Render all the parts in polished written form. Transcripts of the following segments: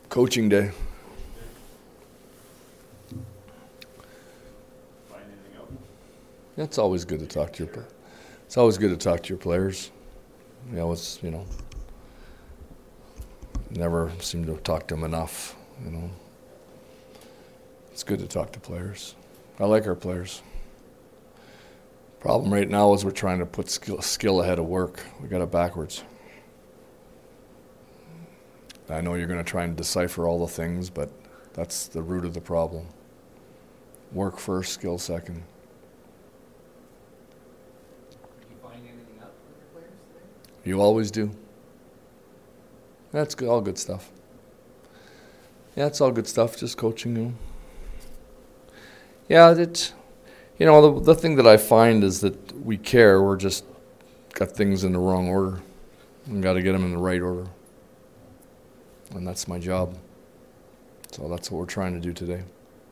Coaching day. It's always good to talk to your. It's always good to talk to your players. Never seem to talk to them enough. It's good to talk to players. I like our players. Problem right now is we're trying to put skill ahead of work. We got it backwards. I know you're going to try and decipher all the things, but that's the root of the problem. Work first, skill second. Did you find anything out with your players today? You always do. That's good, all good stuff. Yeah, it's all good stuff, just coaching them. Yeah, the thing that I find is that we care, we're just got things in the wrong order. We got to get them in the right order. And that's my job. So that's what we're trying to do today.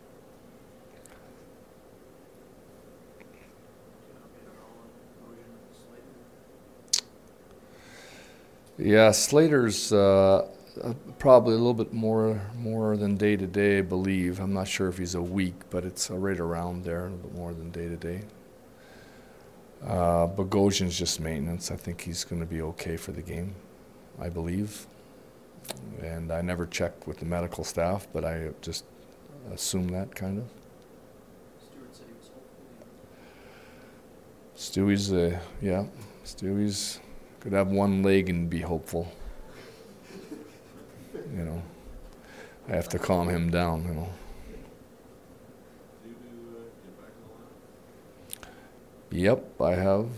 Yeah, Slater's probably a little bit more than day to day, I believe. I'm not sure if he's a week, but it's right around there, a little bit more than day to day. Bogosian's just maintenance. I think he's going to be okay for the game, I believe. And I never checked with the medical staff, but I just assume that kind of. Stuart said he was hopeful. Stewie's could have one leg and be hopeful. I have to calm him down, Do you get back in the line? Yep, I have.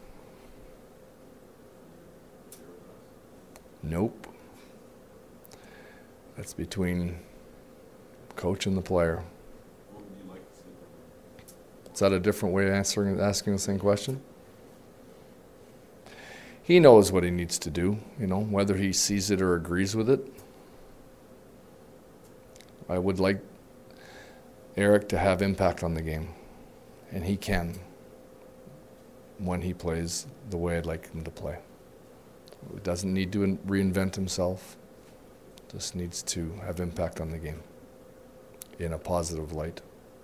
Nope. That's between coach and the player. What would you like to see from him? Is that a different way of asking the same question? He knows what he needs to do, whether he sees it or agrees with it. I would like Eric to have impact on the game, and he can when he plays the way I'd like him to play. He doesn't need to reinvent himself. Just needs to have impact on the game in a positive light.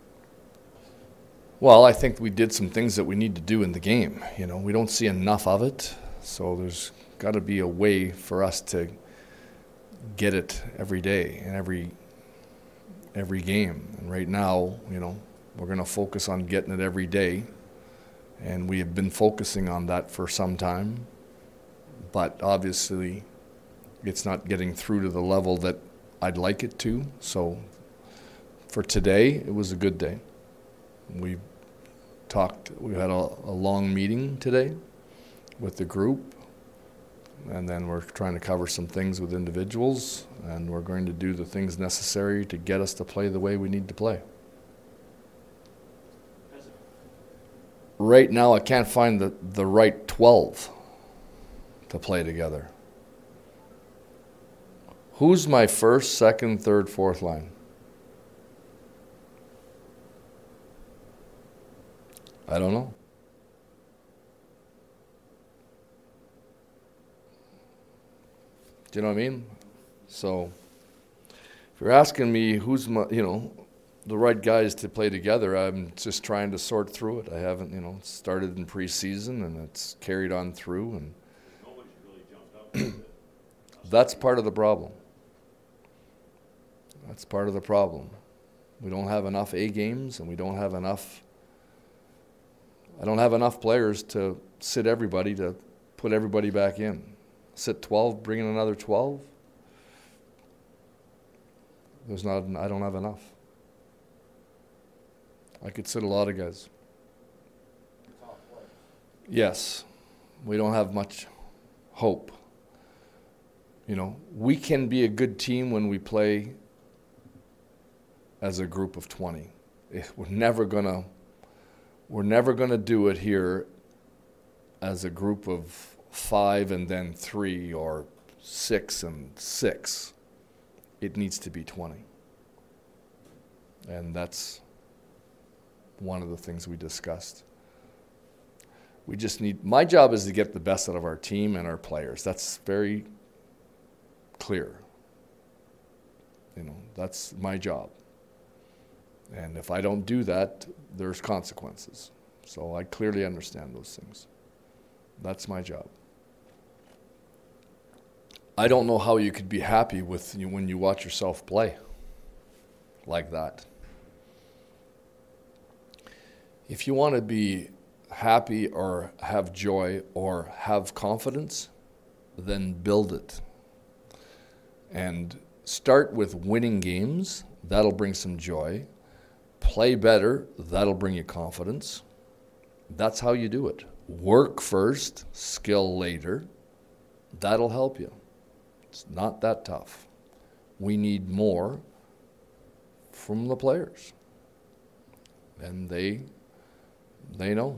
Well, I think we did some things that we need to do in the game. We don't see enough of it, so there's got to be a way for us to get it every day and every game. And right now, we're going to focus on getting it every day, and we have been focusing on that for some time, but obviously it's not getting through to the level that I'd like it to. So for today, it was a good day. We had a long meeting today with the group, and then we're trying to cover some things with individuals, and we're going to do the things necessary to get us to play the way we need to play. Right now, I can't find the right 12 to play together. Who's my first, second, third, fourth line? I don't know. Do you know what I mean? So, if you're asking me who's my, the right guys to play together, I'm just trying to sort through it. I haven't, it started in preseason and it's carried on through, and Nobody's really jumped up. that's part of the problem. That's part of the problem. We don't have enough A games, and I don't have enough players to sit everybody, to put everybody back in. Sit 12, bring in another 12. I don't have enough. I could sit a lot of guys. Yes, we don't have much hope. We can be a good team when we play as a group of 20. We're never gonna do it here as a group of 5 and then 3 or 6 and 6. It needs to be 20. And that's one of the things we discussed. My job is to get the best out of our team and our players. That's very clear. That's my job. And if I don't do that, there's consequences. So I clearly understand those things. That's my job. I don't know how you could be happy with when you watch yourself play like that. If you want to be happy or have joy or have confidence, then build it. And start with winning games. That'll bring some joy. Play better. That'll bring you confidence. That's how you do it. Work first, skill later. That'll help you. It's not that tough. We need more from the players. And they know.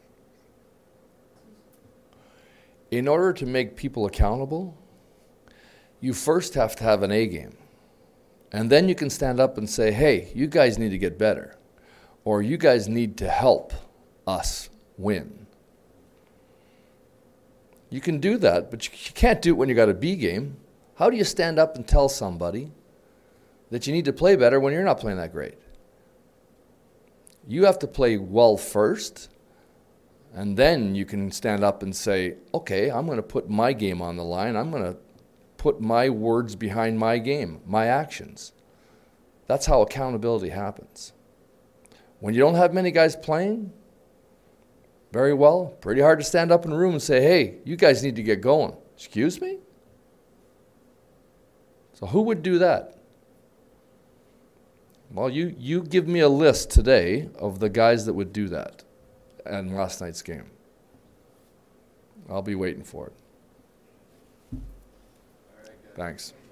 In order to make people accountable, you first have to have an A game. And then you can stand up and say, hey, you guys need to get better. Or you guys need to help us win. You can do that, but you can't do it when you got a B game. How do you stand up and tell somebody that you need to play better when you're not playing that great? You have to play well first, and then you can stand up and say, okay, I'm going to put my game on the line. I'm going to put my words behind my game, my actions. That's how accountability happens. When you don't have many guys playing very well, pretty hard to stand up in a room and say, hey, you guys need to get going. Excuse me? So who would do that? Well, you give me a list today of the guys that would do that in last night's game. I'll be waiting for it. All right, guys. Thanks.